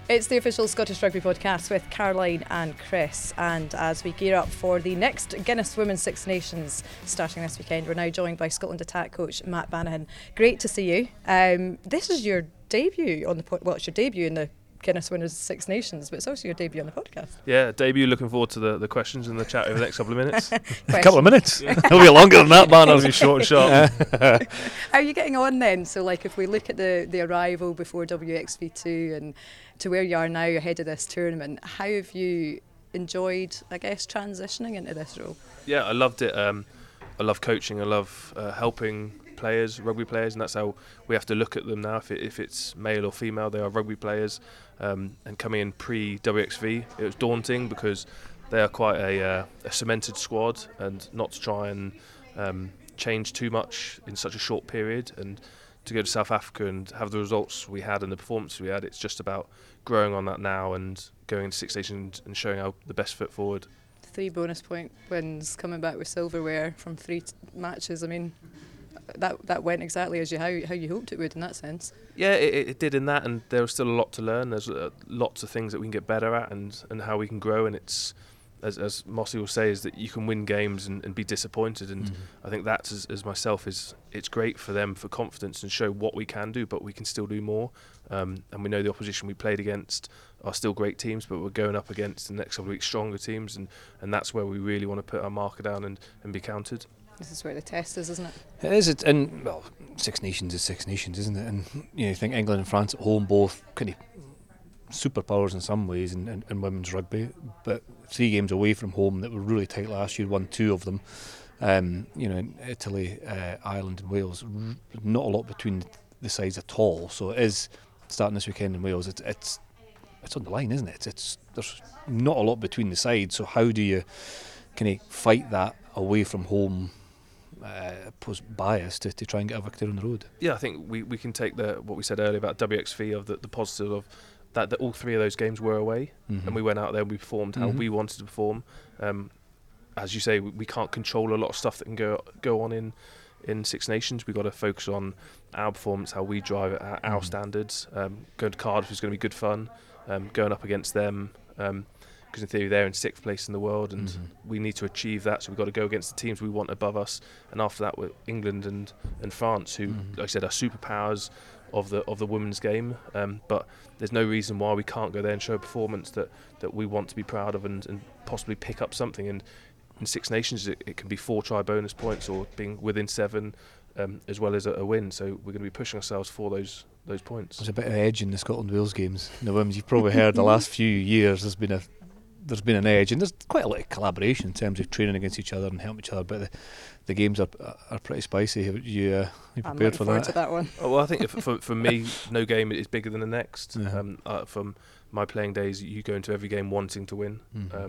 It's the official Scottish Rugby podcast with Caroline and Chris, and as we gear up for the next Guinness Women's Six Nations starting this weekend, we're now joined by Scotland attack coach Matt Bannahan. Great to see you. This is your debut on the it's your debut in the Guinness Women's Six Nations, but it's also your debut on the podcast. Yeah, debut. Looking forward to the questions and the chat over the next couple of minutes. A couple of minutes. It'll be longer than that, man. It'll be short and sharp. How are you getting on then? So, like, if we look at the arrival before WXV2 and to where you are now ahead of this tournament, how have you enjoyed, I guess, transitioning into this role? Yeah, I loved it. I love coaching. I love helping players, rugby players, and that's how we have to look at them now. If it's male or female, they are rugby players. And coming in pre-WXV, it was daunting because they are quite a cemented squad, and not to try and change too much in such a short period. And to go to South Africa and have the results we had and the performance we had, it's just about growing on that now and going into Six Nations and showing our the best foot forward. 3 bonus point wins, coming back with silverware from 3 matches. I mean, that went exactly as how you hoped it would in that sense. Yeah, it did in that, and there was still a lot to learn. There's lots of things that we can get better at and how we can grow, and it's as Mossy will say, is that you can win games and be disappointed, and I think that as myself is it's great for them for confidence and show what we can do, but we can still do more, and we know the opposition we played against are still great teams, but we're going up against the next couple of weeks stronger teams, and that's where we really want to put our marker down and be counted. This is where the test is, isn't it? It is. And well, Six Nations is Six Nations, isn't it? And you think England and France at home, both kind of superpowers in some ways in women's rugby, but 3 games away from home that were really tight last year, won 2 of them. In Italy, Ireland and Wales, not a lot between the sides at all. So it is starting this weekend in Wales. It's on the line, isn't it? There's not a lot between the sides. So how do you kind of fight that away from home bias to try and get a victory on the road? Yeah, I think we can take what we said earlier about WXV of the positive of that all 3 of those games were away, and we went out there and we performed how we wanted to perform. As you say, we can't control a lot of stuff that can go on in Six Nations. We've got to focus on our performance, how we drive it at our standards. Going to Cardiff is going to be good fun. Going up against them, because in theory they're in 6th place in the world, and we need to achieve that, so we've got to go against the teams we want above us, and after that we're England and France, who like I said are superpowers of the women's game, but there's no reason why we can't go there and show a performance that we want to be proud of and possibly pick up something. And in Six Nations it can be 4 try bonus points or being within 7, as well as a win, so we're going to be pushing ourselves for those points. There's a bit of edge in the Scotland-Wales games in the women's. You've probably heard the last few years there's been an edge, and there's quite a lot of collaboration in terms of training against each other and helping each other, but the games are pretty spicy. Are you prepared for that? To that one. Oh, well, I think for me, no game is bigger than the next. From my playing days, you go into every game wanting to win,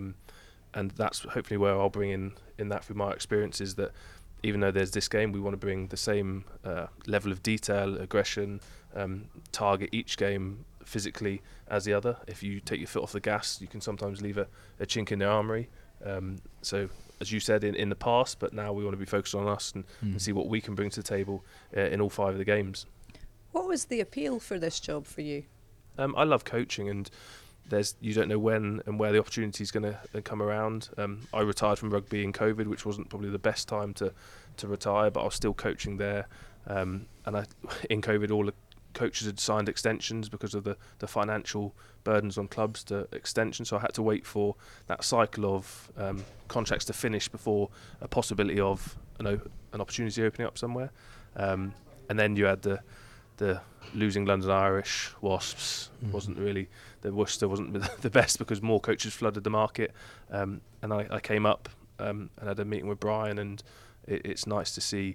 and that's hopefully where I'll bring in that through my experiences, that even though there's this game, we want to bring the same level of detail, aggression, target each game physically as the other. If you take your foot off the gas, you can sometimes leave a chink in the armoury. So as you said in the past, but now we want to be focused on us and see what we can bring to the table in all 5 of the games. What was the appeal for this job for you? I love coaching, and you don't know when and where the opportunity is going to come around. I retired from rugby in COVID, which wasn't probably the best time to retire, but I was still coaching there. And in COVID, all the coaches had signed extensions because of the financial burdens on clubs to extension, so I had to wait for that cycle of contracts to finish before a possibility of an opportunity opening up somewhere. And then you had the losing London Irish, Wasps, the Worcester wasn't the best because more coaches flooded the market, and I came up and had a meeting with Brian, and it's nice to see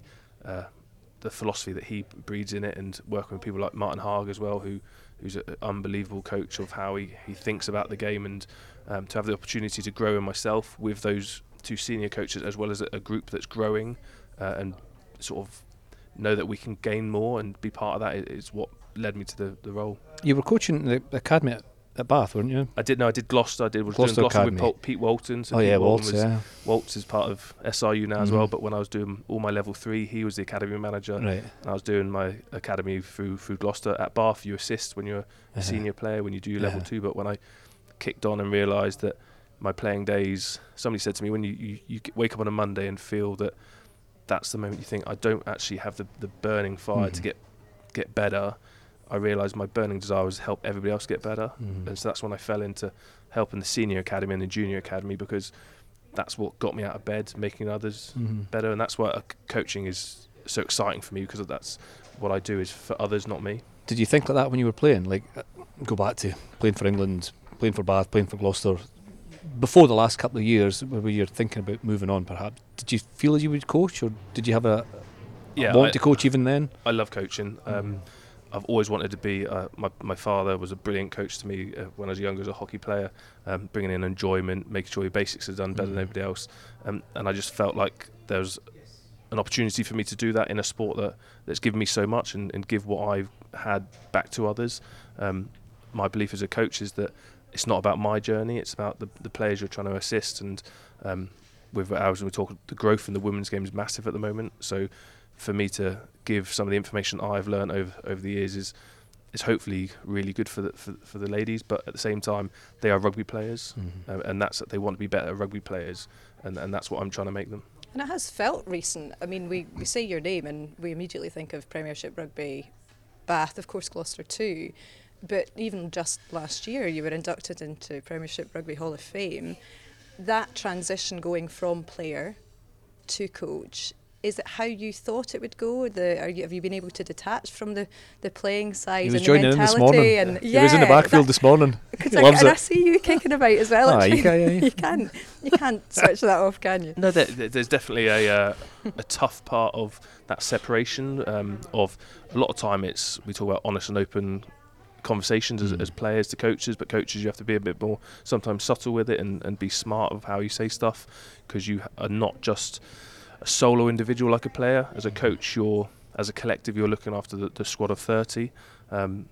the philosophy that he breeds in it, and working with people like Martin Haag as well, who's an unbelievable coach of how he thinks about the game, and to have the opportunity to grow in myself with those 2 senior coaches as well as a group that's growing, and sort of know that we can gain more and be part of that is what led me to the role. You were coaching the academy at Bath, weren't you? I did Gloucester. I was doing Gloucester Gloucester Academy. with Pete Walton. So Oh Pete yeah, Walton Waltz. Waltz is part of SRU now as well. Mhm. But when I was doing all my level 3, he was the academy manager. Right. And I was doing my academy through Gloucester. At Bath, you assist when you're a senior player when you do your level 2. But when I kicked on and realised that my playing days, somebody said to me, when you wake up on a Monday and feel that that's the moment you think, I don't actually have the burning fire to get better. I realised my burning desire was to help everybody else get better. And so that's when I fell into helping the senior academy and the junior academy, because that's what got me out of bed, making others better. And that's why coaching is so exciting for me, because that's what I do is for others, not me. Did you think like that when you were playing? Like, go back to playing for England, playing for Bath, playing for Gloucester. Before the last couple of years, where you're thinking about moving on, perhaps, did you feel as you would coach, or did you have a want to coach even then? I love coaching. I've always wanted to be. My father was a brilliant coach to me when I was younger as a hockey player, bringing in enjoyment, making sure your basics are done better than everybody else. And I just felt like there was an opportunity for me to do that in a sport that's given me so much and give what I've had back to others. My belief as a coach is that it's not about my journey, it's about the players you're trying to assist. And with ours, we talk, the growth in the women's game is massive at the moment. So for me to give some of the information I've learned over the years is hopefully really good for the ladies. But at the same time, they are rugby players, and they want to be better rugby players, and that's what I'm trying to make them. And it has felt recent. I mean, we say your name and we immediately think of Premiership Rugby, Bath, of course, Gloucester too. But even just last year, you were inducted into Premiership Rugby Hall of Fame. That transition going from player to coach, is it how you thought it would go? Have you been able to detach from the playing side and the mentality? In this morning. And he was in the backfield this morning. He loves it. I see you kicking about as well. You can't switch that off, can you? No, there's definitely a tough part of that separation. Of a lot of time, we talk about honest and open conversations as players to coaches, but coaches, you have to be a bit more sometimes subtle with it and be smart of how you say stuff, because you are not just a solo individual like a player. As a coach, as a collective, you're looking after the squad of 30, and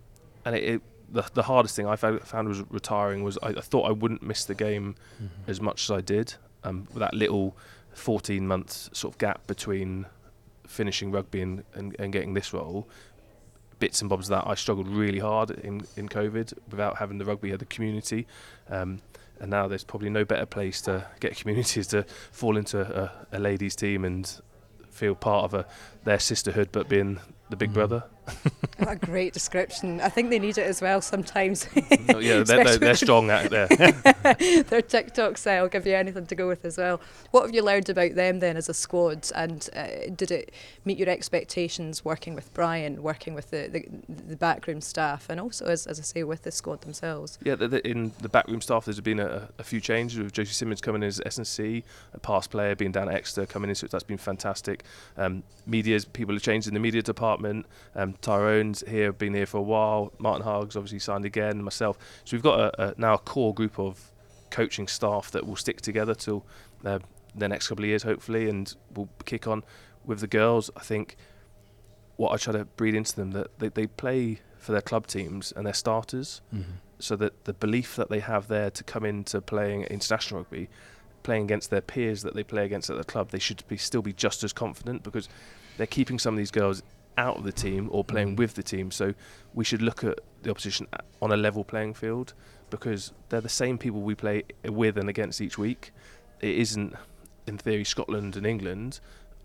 the hardest thing I found was retiring. Was I thought I wouldn't miss the game as much as I did. That little 14-month sort of gap between finishing rugby and getting this role, bits and bobs of that, I struggled really hard in COVID without having the rugby, had the community, and now there's probably no better place to get communities to fall into a ladies team and feel part of their sisterhood, but being the big brother. What a great description. I think they need it as well sometimes. Yeah, they're strong at it there. Their TikTok style give you anything to go with as well. What have you learned about them then as a squad, and did it meet your expectations working with Brian, working with the backroom staff, and also, as I say, with the squad themselves? Yeah, in the backroom staff there's been a few changes, with Josie Simmons coming in as S&C, a past player being down at Exeter coming in, so that's been fantastic. People have changed in the media department. Tyrone's been here for a while. Martin Huggs obviously signed again, myself. So we've got now a core group of coaching staff that will stick together till the next couple of years, hopefully, and we'll kick on with the girls. I think what I try to breed into them, that they play for their club teams and their starters, so that the belief that they have there to come into playing international rugby, playing against their peers that they play against at the club, they should still be just as confident, because they're keeping some of these girls out of the team or playing with the team. So we should look at the opposition on a level playing field, because they're the same people we play with and against each week. It isn't, in theory, Scotland and England.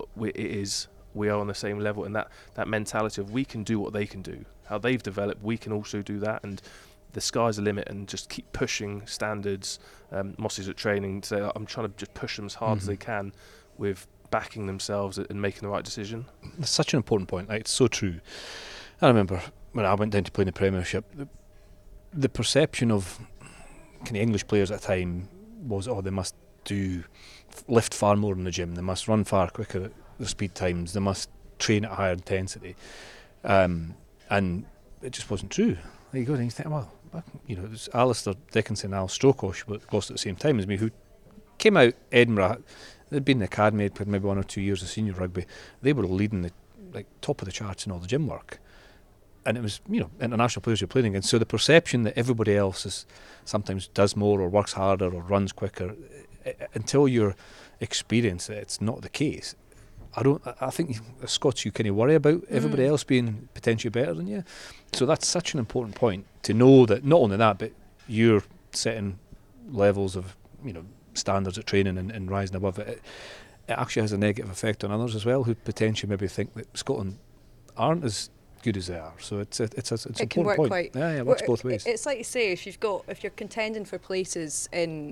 We are on the same level, and that mentality of we can do what they can do, how they've developed, we can also do that, and the sky's the limit, and just keep pushing standards. Mossy's at training, so I'm trying to just push them as hard as they can with backing themselves and making the right decision. That's such an important point. It's so true. I remember when I went down to play in the Premiership, the perception of kind of English players at the time was, they must lift far more in the gym, they must run far quicker at the speed times, they must train at higher intensity, and it just wasn't true. There you go, and you think, it was Alistair Dickinson and Al Strokosh, but lost at the same time as me, who came out Edinburgh. They'd been in the academy, had played maybe 1 or 2 years of senior rugby. They were leading the top of the charts in all the gym work. and it was, international players you're playing against. So the perception that everybody else sometimes does more or works harder or runs quicker, until you're experienced that it's not the case. I think as Scots you kind of worry about everybody else being potentially better than you. So that's such an important point to know that not only that, but you're setting levels of standards at training and rising above it. It actually has a negative effect on others as well, who potentially maybe think that Scotland aren't as good as they are. So it's an important point. It works both ways. It's like you say, if you're contending for places in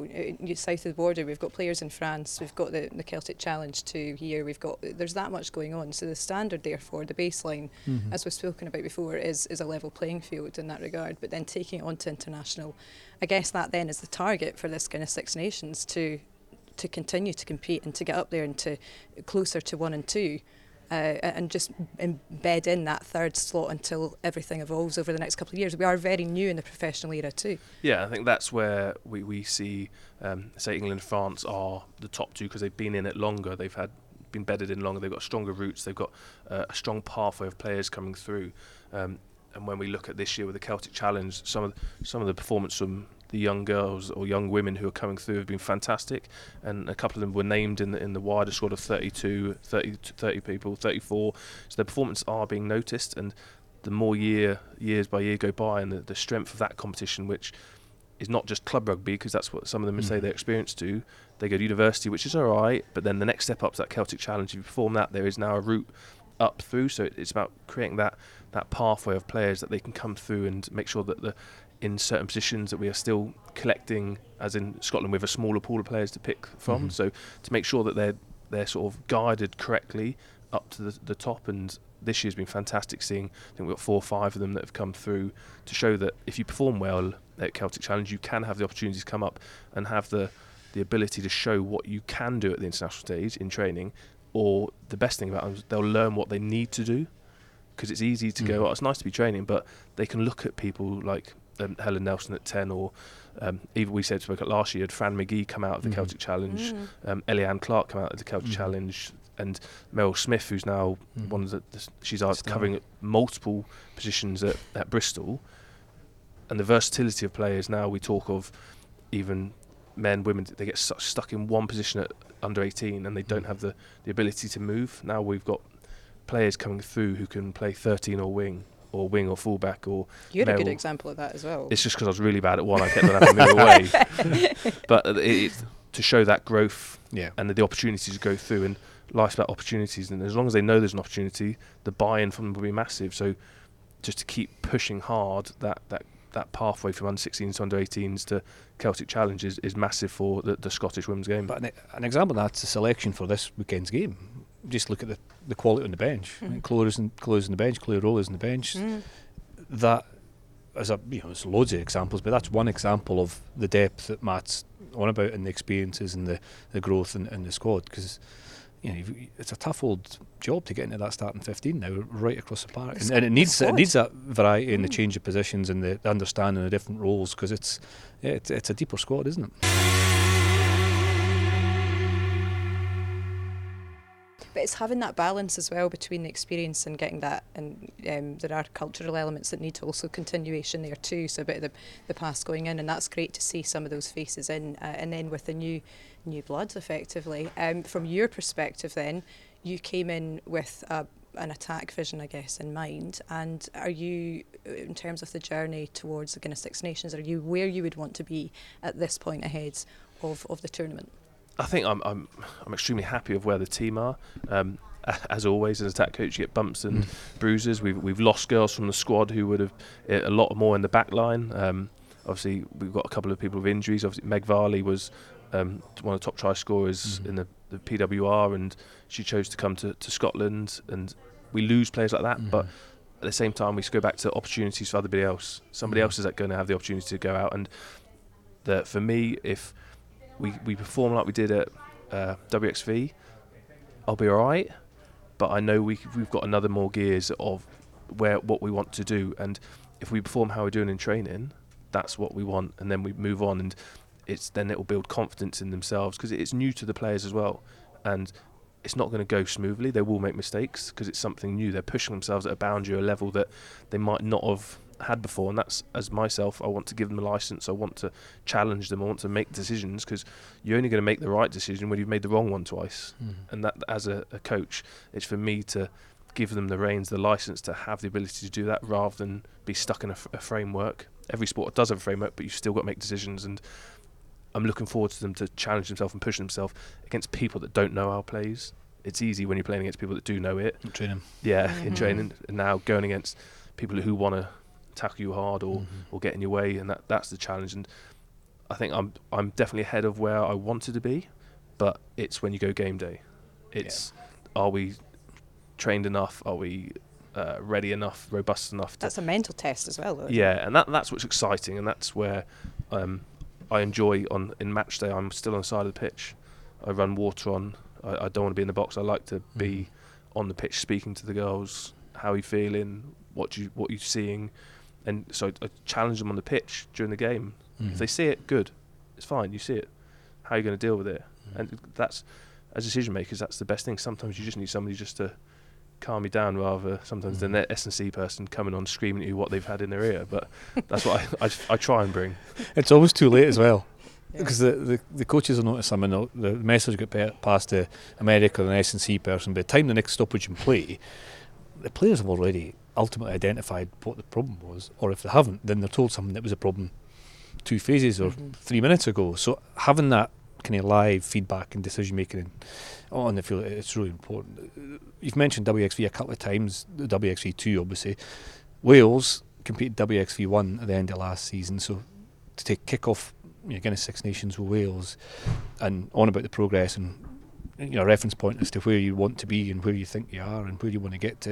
south of the border, we've got players in France, we've got the Celtic Challenge 2 here, there's that much going on. So the standard, therefore, the baseline, as we've spoken about before, is a level playing field in that regard. But then taking it on to international, I guess that then is the target for this kind of Six Nations to continue to compete and to get up there and to closer to 1 and 2. And just embed in that third slot until everything evolves over the next couple of years. We are very new in the professional era too. Yeah, I think that's where we see, say, England and France are the top two because they've been in it longer. They've been bedded in longer. They've got stronger roots. They've got a strong pathway of players coming through. And when we look at this year with the Celtic Challenge, some of the performance from the young girls or young women who are coming through have been fantastic, and a couple of them were named in the wider squad of 30 people, 34. So their performances are being noticed, and the more years by year go by, and the strength of that competition, which is not just club rugby, because that's what some of them say they're experienced to. They go to university, which is all right, but then the next step up is that Celtic Challenge. If you perform that, there is now a route up through. So it's about creating that pathway of players that they can come through and make sure that in certain positions that we are still collecting, as in Scotland, with a smaller pool of players to pick from. So to make sure that they're sort of guided correctly up to the top. And this year's been fantastic seeing, I think we've got 4 or 5 of them that have come through to show that if you perform well at Celtic Challenge, you can have the opportunities come up and have the ability to show what you can do at the international stage in training. Or the best thing about them is they'll learn what they need to do, because it's easy to go, it's nice to be training, but they can look at people like Helen Nelson at 10, or even we spoke at last year, had Fran McGee come out of the Celtic Challenge, Eliane Clark come out of the Celtic Challenge, and Meryl Smith, who's now one of she's covering multiple positions at Bristol. And the versatility of players now, we talk of even men, women, they get stuck in one position at under 18 and they don't have the ability to move. Now we've got players coming through who can play 13 or wing or fullback or You're a good example of that as well. It's just because I was really bad at one, I kept on having to move away. But it's to show that growth and the opportunities to go through, and life's about opportunities, and as long as they know there's an opportunity, the buy-in from them will be massive. So just to keep pushing hard, that pathway from under 16s to under 18s to Celtic Challenge is massive for the Scottish women's game. But an example of that's the selection for this weekend's game. Just look at the quality on the bench. Chloe's on the bench, Chloe Rowley's on the bench. That, there's loads of examples, but that's one example of the depth that Matt's on about, and the experiences and the growth in the squad. Because it's a tough old job to get into that starting 15 now, right across the park, and it needs that variety and the change of positions and the understanding of different roles, because it's a deeper squad, isn't it? But it's having that balance as well between the experience and getting that, and there are cultural elements that need also continuation there too, so a bit of the past going in, and that's great to see some of those faces in, and then with the new bloods effectively. From your perspective then, you came in with an attack vision, I guess, in mind, and are you, in terms of the journey towards the Guinness Six Nations, are you where you would want to be at this point ahead of the tournament? I think I'm extremely happy with where the team are. As always, as attack coach, you get bumps and bruises. We've lost girls from the squad who would have a lot more in the back line. Obviously, we've got a couple of people with injuries. Obviously, Meg Varley was one of the top try scorers in the PWR, and she chose to come to Scotland. And we lose players like that, but at the same time, we go back to opportunities for everybody else. Somebody else is going to have the opportunity to go out. And for me, if we perform like we did at WXV, I'll be alright, but I know we've got another more gears of what we want to do, and if we perform how we're doing in training, that's what we want, and then we move on, and then it will build confidence in themselves, because it's new to the players as well, and it's not going to go smoothly. They will make mistakes because it's something new. They're pushing themselves at a boundary, a level that they might not have had before. And that's, as myself, I want to give them a license. I want to challenge them. I want to make decisions, because you're only going to make the right decision when you've made the wrong one twice. And that, as a coach, it's for me to give them the reins, the license to have the ability to do that, rather than be stuck in a framework. Every sport does have a framework, but you've still got to make decisions. And I'm looking forward to them to challenge themselves and push themselves against people that don't know our plays. It's easy when you're playing against people that do know it. In training. Yeah, in training. And now going against people who want to tackle you hard or get in your way, and that's the challenge. And I think I'm definitely ahead of where I wanted to be, but it's when you go game day. It's, are we trained enough? Are we ready enough, robust enough? That's a mental test as well, though. Yeah, and that's what's exciting, and that's where I enjoy in match day. I'm still on the side of the pitch. I run water on. I don't want to be in the box. I like to be on the pitch, speaking to the girls. How are you feeling? What are you seeing? And so I challenge them on the pitch during the game. If they see it, good. It's fine. You see it. How are you going to deal with it? And that's, as decision makers, that's the best thing. Sometimes you just need somebody just to calm you down, rather sometimes than that S&C person coming on screaming at you what they've had in their ear. But that's what I try and bring. It's always too late as well, because the coaches will notice them, and the message get passed to a medic or an S&C person. By the time the next stoppage in play, the players have already ultimately identified what the problem was, or if they haven't, then they're told something that was a problem 2 phases or 3 minutes ago. So having that kind of live feedback and decision making on the field, it's really important. You've mentioned WXV a couple of times, the WXV2 obviously. Wales competed WXV1 at the end of last season, so to take kick-off Guinness Six Nations with Wales and on about the progress and a reference point as to where you want to be and where you think you are and where you want to get to,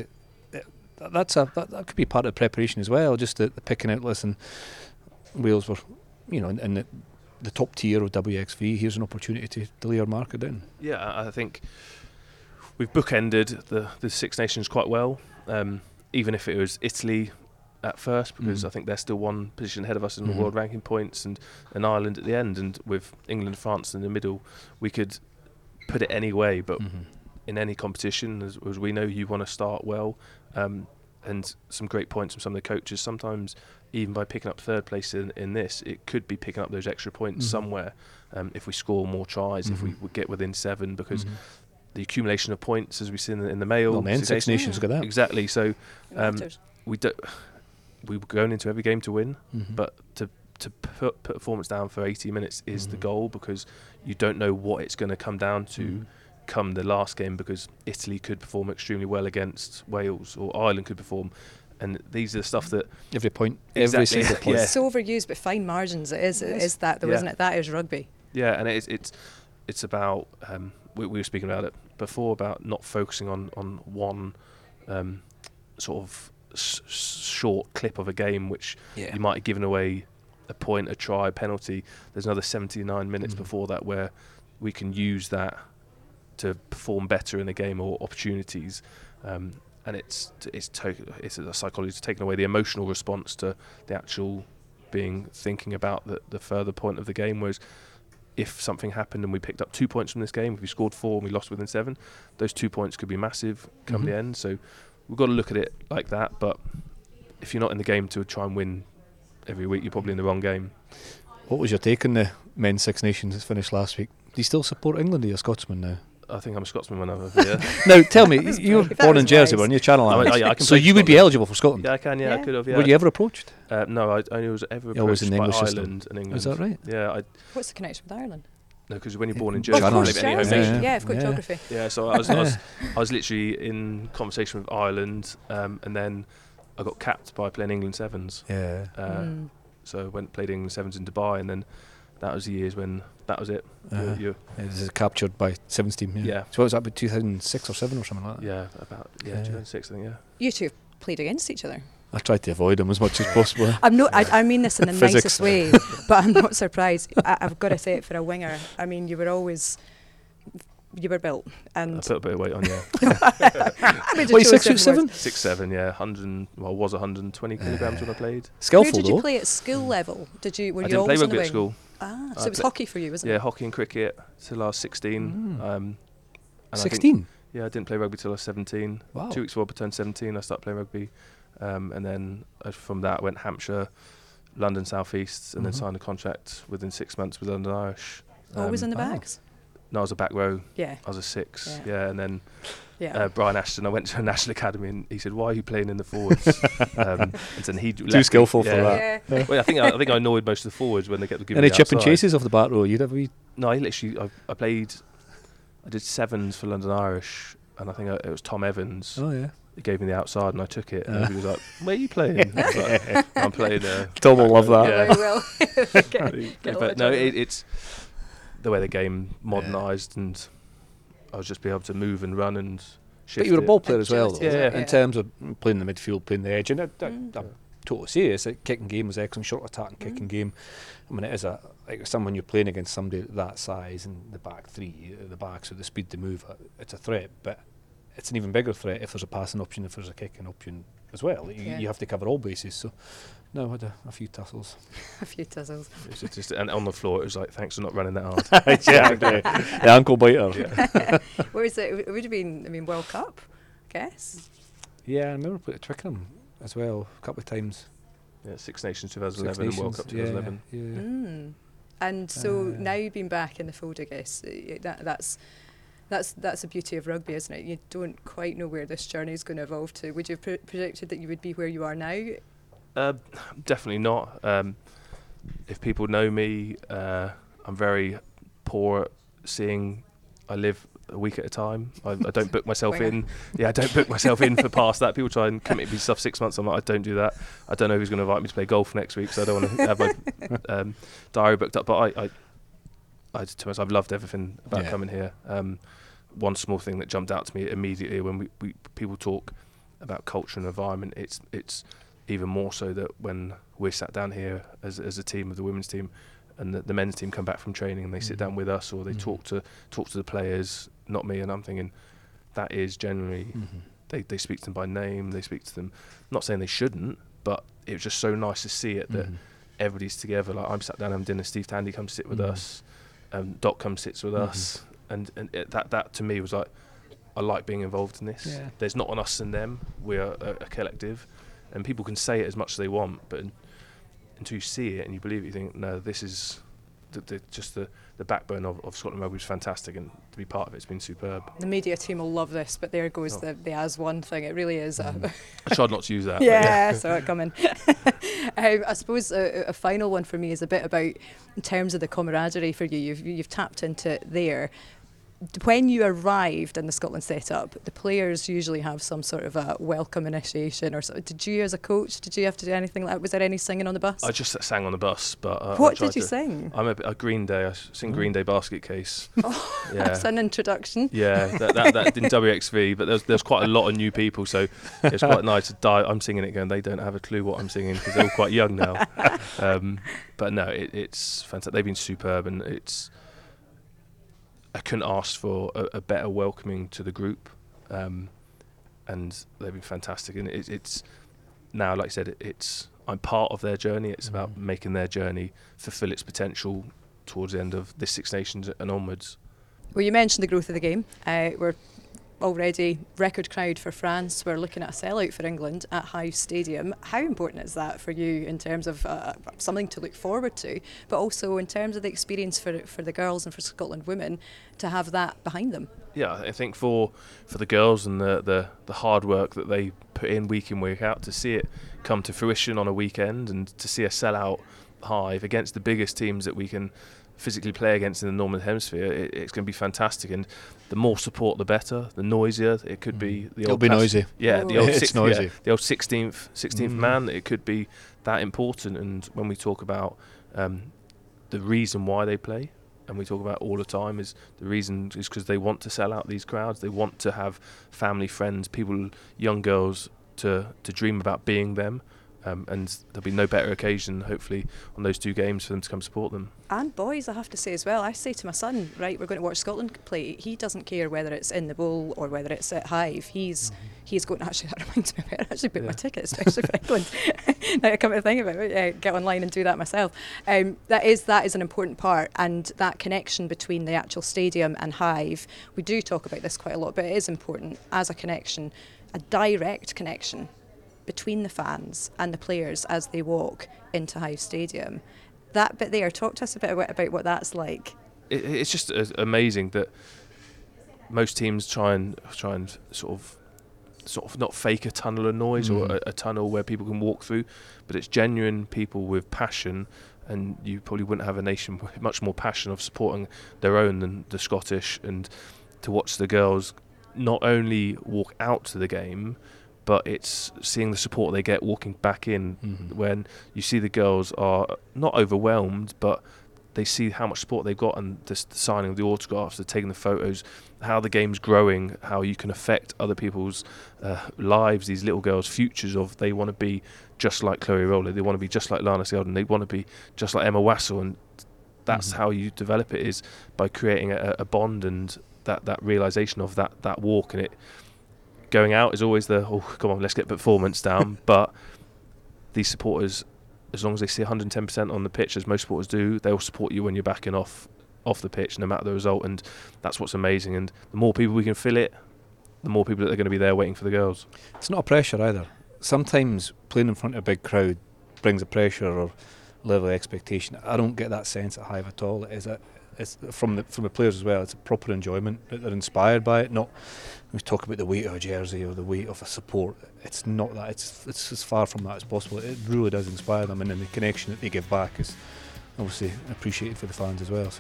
that could be part of the preparation as well, just the picking out, listen, Wales were in the top tier of WXV, here's an opportunity to lay our marker down. Yeah, I think we've bookended the Six Nations quite well, even if it was Italy at first, because I think they're still one position ahead of us in the world ranking points, and Ireland at the end, and with England and France in the middle, we could put it any way, but in any competition, as we know, you want to start well, and some great points from some of the coaches. Sometimes even by picking up third place in this, it could be picking up those extra points somewhere, if we score more tries, if we would get within 7, because the accumulation of points, as we see in the male Six Nations got that. Exactly. So we were going into every game to win, but to put performance down for 80 minutes is the goal, because you don't know what it's going to come down to come the last game, because Italy could perform extremely well against Wales, or Ireland could perform, and these are the stuff that every point, exactly, every single point. It's so overused, but fine margins. It is that though, isn't it? That is rugby. Yeah, and it's about we were speaking about it before, about not focusing on one sort of short clip of a game, which you might have given away a point, a try, a penalty. There's another 79 minutes before that where we can use that to perform better in the game, or opportunities, and it's a psychology to taking away the emotional response to the actual thinking about the further point of the game. Whereas if something happened and we picked up 2 points from this game, if we scored 4 and we lost within 7, those 2 points could be massive come the end. So we've got to look at it like that. But if you're not in the game to try and win every week, you're probably in the wrong game. What was your take on the men's Six Nations that finished last week? Do you still support England, or are you a Scotsman now? I think I'm a Scotsman when I'm over here. Now, tell me, you were born in Jersey, weren't you? Channel Islands. So you would be eligible for Scotland? Yeah, I can, I could have, yeah. Were you ever approached? No, I only was ever always approached in the by English Ireland system. and England. Is that right? Yeah. What's the connection with Ireland? No, because when you're born in Jersey, Of you course, can't live any home Jersey. nation. Yeah, I've got geography. Yeah, so I was literally in conversation with Ireland, and then I got capped by playing England Sevens. Yeah. So I went and played England Sevens in Dubai, and then that was the years when that was it. It was captured by Sevens team. Yeah. So what was that, about 2006 or 7 or something like that? Yeah, about 2006, I think. Yeah. You two played against each other. I tried to avoid them as much as possible. I mean this in the Physics. nicest way, but I'm not surprised. I've got to say it for a winger. I mean, you were built, and I put a bit of weight on, yeah. Wait, 6 or 7? 6'7", yeah. 120 kilograms when I played. Skillful, who did you though. play at school level? Were I you didn't play always on the rugby wing? at school. So it was hockey for you, wasn't it? Yeah, hockey and cricket till I was 16. And 16? Yeah, I didn't play rugby till I was 17. Wow. 2 weeks before I turned 17, I started playing rugby. And then from that, I went Hampshire, London South East, and then signed a contract within 6 months with London Irish. Always in the backs? No, I was a back row. Yeah. I was a 6. Yeah, and then Brian Ashton, I went to a national academy, and he said, "Why are you playing in the forwards?" And then he too skillful for that. Yeah. Well, I think I annoyed most of the forwards when they kept giving Any me chip and outside. chases off the back row? You'd have a No, I did 7s for London Irish, and I think it was Tom Evans. Oh yeah. He gave me the outside, and I took it. And he was like, "Where are you playing?" I was like, "I'm playing." Tom will love that. Yeah. Very well. But no, it's the way the game modernised, and I was just be able to move and run and shift. But you were a ball player as well, Agility, though. yeah. In terms of playing the midfield, playing the edge, and I'm totally serious. The kicking game was excellent, short attacking kicking game. I mean, it is someone you're playing against somebody that size and the back three, the backs with the speed to move. It's a threat, but it's an even bigger threat if there's a passing option, if there's a kicking option as well. You have to cover all bases. So, no, I had a few tussles. A few tussles. It's just, and on the floor, it was like, "Thanks for not running that hard." Exactly. The ankle biter. Yeah. Where is it? It would have been, World Cup, I guess. Yeah, I remember playing at Twickenham as well a couple of times. Yeah, Six Nations 2011 and World Cup 2011. Yeah. And so now you've been back in the fold, I guess. That's the beauty of rugby, isn't it? You don't quite know where this journey is going to evolve to. Would you have predicted that you would be where you are now? Definitely not. If people know me, I'm very poor at seeing. I live a week at a time. I don't book myself in. Yeah, I don't book myself in for past that. People try and commit me stuff 6 months. I'm like, I don't do that. I don't know who's going to invite me to play golf next week, so I don't want to have my diary booked up. But to be honest, I've loved everything about coming here. One small thing that jumped out to me immediately when we people talk about culture and environment, it's even more so that when we're sat down here as a team of the women's team, and the men's team come back from training and they sit down with us, or they talk to the players, not me, and I'm thinking that is generally they speak to them by name, they speak to them, not saying they shouldn't, but it was just so nice to see it that everybody's together. Like, I'm sat down having dinner, Steve Tandy comes sit with us, Doc comes sits with us, and that to me was like, I like being involved in this. Yeah. There's not an us and them, we are a collective, and people can say it as much as they want, but until you see it and you believe it, you think, no, this is the backbone of Scotland Rugby is fantastic, and to be part of it's been superb. The media team will love this, but there goes the as one thing. It really is. I tried not to use that. Yeah, saw it coming. I suppose a final one for me is a bit about, in terms of the camaraderie for you. You've tapped into it there. When you arrived in the Scotland setup, the players usually have some sort of a welcome initiation or so. Did you, as a coach, did you have to do anything like that? Was there any singing on the bus? I just sang on the bus, but what did you sing? I'm a Green Day. I sing Green Day Basket Case. Oh, that's an introduction. Yeah, that in WXV, but there's quite a lot of new people, so it's quite nice to dive. I'm singing it going, they don't have a clue what I'm singing because they're all quite young now. But no, it's fantastic. They've been superb, and I couldn't ask for a better welcoming to the group, and they've been fantastic. And it's now, like I said, I'm part of their journey. It's about making their journey fulfil its potential towards the end of this Six Nations and onwards. Well, you mentioned the growth of the game. We're already record crowd for France. We're looking at a sellout for England at Hive Stadium. How important is that for you in terms of something to look forward to, but also in terms of the experience for the girls and for Scotland women to have that behind them? Yeah, I think for the girls and the hard work that they put in week out, to see it come to fruition on a weekend and to see a sellout Hive against the biggest teams that we can physically play against in the Northern Hemisphere, it's going to be fantastic. And the more support, the better. The noisier it could be. It'll be noisy. Yeah, the old it's noisy. Yeah, the old 16th man. It could be that important. And when we talk about the reason why they play, and we talk about all the time, is the reason is because they want to sell out these crowds. They want to have family, friends, people, young girls to dream about being them. and there'll be no better occasion, hopefully, on those 2 games for them to come support them. And boys, I have to say as well, I say to my son, right, we're going to watch Scotland play. He doesn't care whether it's in the Bowl or whether it's at Hive. He's going, actually, that reminds me, I better actually book my ticket, especially for England. Now I come to think about it, get online and do that myself. That is an important part, and that connection between the actual stadium and Hive, we do talk about this quite a lot, but it is important as a connection, a direct connection between the fans and the players as they walk into Hive Stadium. That bit there, talk to us a bit about what that's like. It's just amazing that most teams try and sort of not fake a tunnel of noise or a tunnel where people can walk through, but it's genuine people with passion, and you probably wouldn't have a nation with much more passion of supporting their own than the Scottish. And to watch the girls not only walk out to the game, but it's seeing the support they get walking back in, when you see the girls are not overwhelmed, but they see how much support they've got, and just the signing of the autographs, the taking the photos, how the game's growing, how you can affect other people's lives, these little girls' futures of they want to be just like Chloe Rowley, they want to be just like Lana Skeldon, they want to be just like Emma Wassell, and that's how you develop it, is by creating a bond and that realisation of that walk. And it going out is always come on, let's get performance down. But these supporters, as long as they see 110% on the pitch, as most supporters do, they'll support you when you're backing off the pitch, no matter the result. And that's what's amazing. And the more people we can fill it, the more people that are going to be there waiting for the girls. It's not a pressure either. Sometimes playing in front of a big crowd brings a pressure or level of expectation. I don't get that sense at Hive at all. It's from the players as well. It's a proper enjoyment that they're inspired by it. Not we talk about the weight of a jersey or the weight of a support. It's not that. It's as far from that as possible. It really does inspire them, and then the connection that they give back is obviously appreciated for the fans as well. So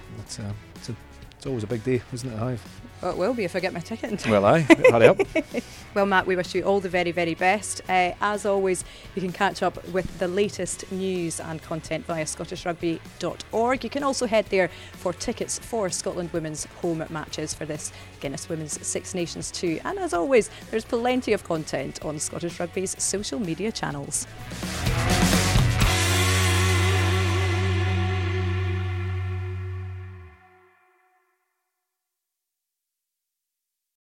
it's always a big day, isn't it, Hive? Well, it will be if I get my ticket in time. Well, aye, hurry up. Well, Matt, we wish you all the very, very best. As always, you can catch up with the latest news and content via scottishrugby.org. You can also head there for tickets for Scotland women's home matches for this Guinness Women's Six Nations too. And as always, there's plenty of content on Scottish Rugby's social media channels.